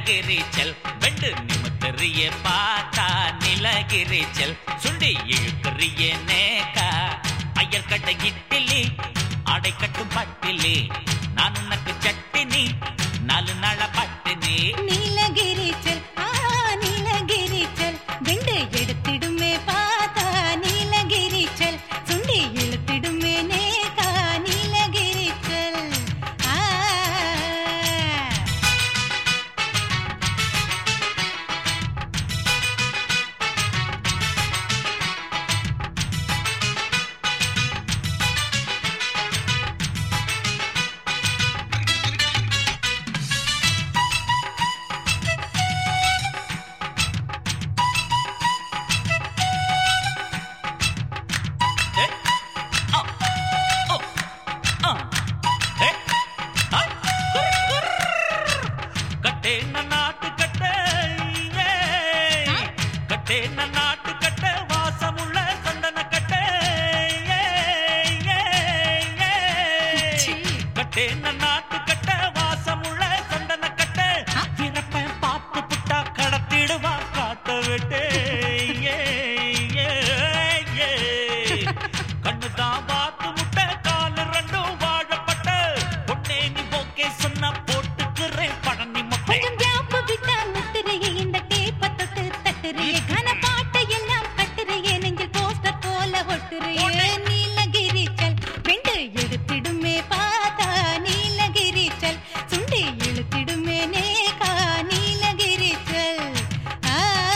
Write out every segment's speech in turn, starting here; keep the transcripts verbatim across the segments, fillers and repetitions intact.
நிலகிரிச்சல் வெண்டு நிமித்தறிய பார்த்தா நிலகிரிச்சல் சுண்டி இழுக்கறிய நேக்கா ஐயர்கட்ட இட்டிலி ஆடை கட்டும் பட்டிலி நான் உனக்கு சட்டினி நாலு நாள பட்டினி நீலகிரிச்சல் ஆ நீலகிரிச்சல் வெண்டு எடுத்திடுமே பார்த்தா நீலகிரிச்சல் சுண்டி இழுத்திடுமே நேக்கா நீலகிரிச்சல் ஆ நாட்டு கட்ட வாசமுள்ள சந்தன கட்ட கட்டே நாட்டு கட்ட வாசமுள்ள சந்தன கட்ட பிறப்ப பார்த்து புட்டா கடத்திடுவா காட்ட விட்டு கண்ணுதான் பார்த்து முட்டை காலு ரெண்டும் வாழப்பட்ட பொண்ணே நீ ஓகே சொன்னா போட்டுக்கிறேன் பழனி முட்டை நீலகிரிச்சல் வெண்டு எடுத்திடுமே பார்த்தா நீலகிரிச்சல் சுண்டி இழுத்திடுமே நேக்கா நீலகிரிச்சல் ஆ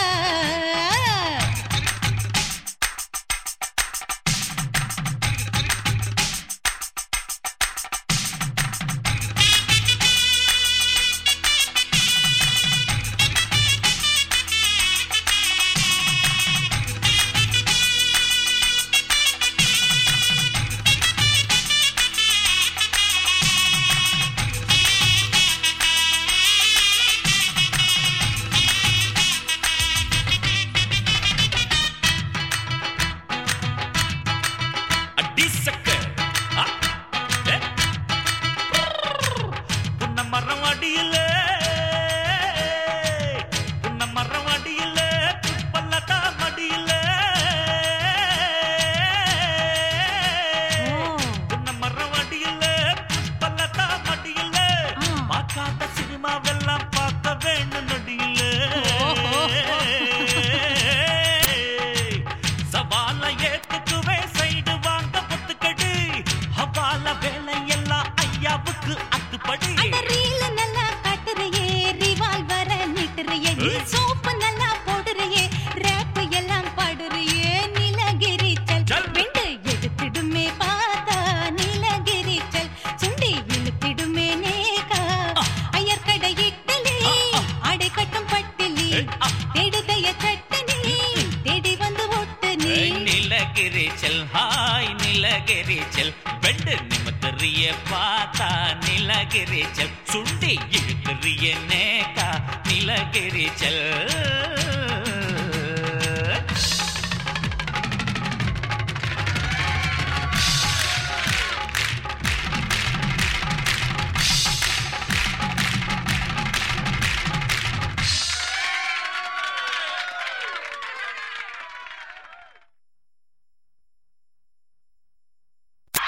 சோப்பு நல்லா போடுறியே ரேப் எல்லாம் பாடுறியே நீலகிரிச்சல் வெண்டு எடுத்திடுமே பார்த்தா நீலகிரிச்சல் சுண்டி இழுத்திடுமே நேக்கா ஐயர்கடை இட்டலி ஆடை கட்டும் பட்டிலி தேடுதைய சட்டனி தேடி வந்து ஒட்டு நீ நீலகிரிச்சல் ஹாய் நீலகிரிச்சல் வெண்டு நிமித்தறிய பார்த்தா நீலகிரிச்சல் சுண்டி இழுக்கறிய நேக்கா நீலகிரிச்சல்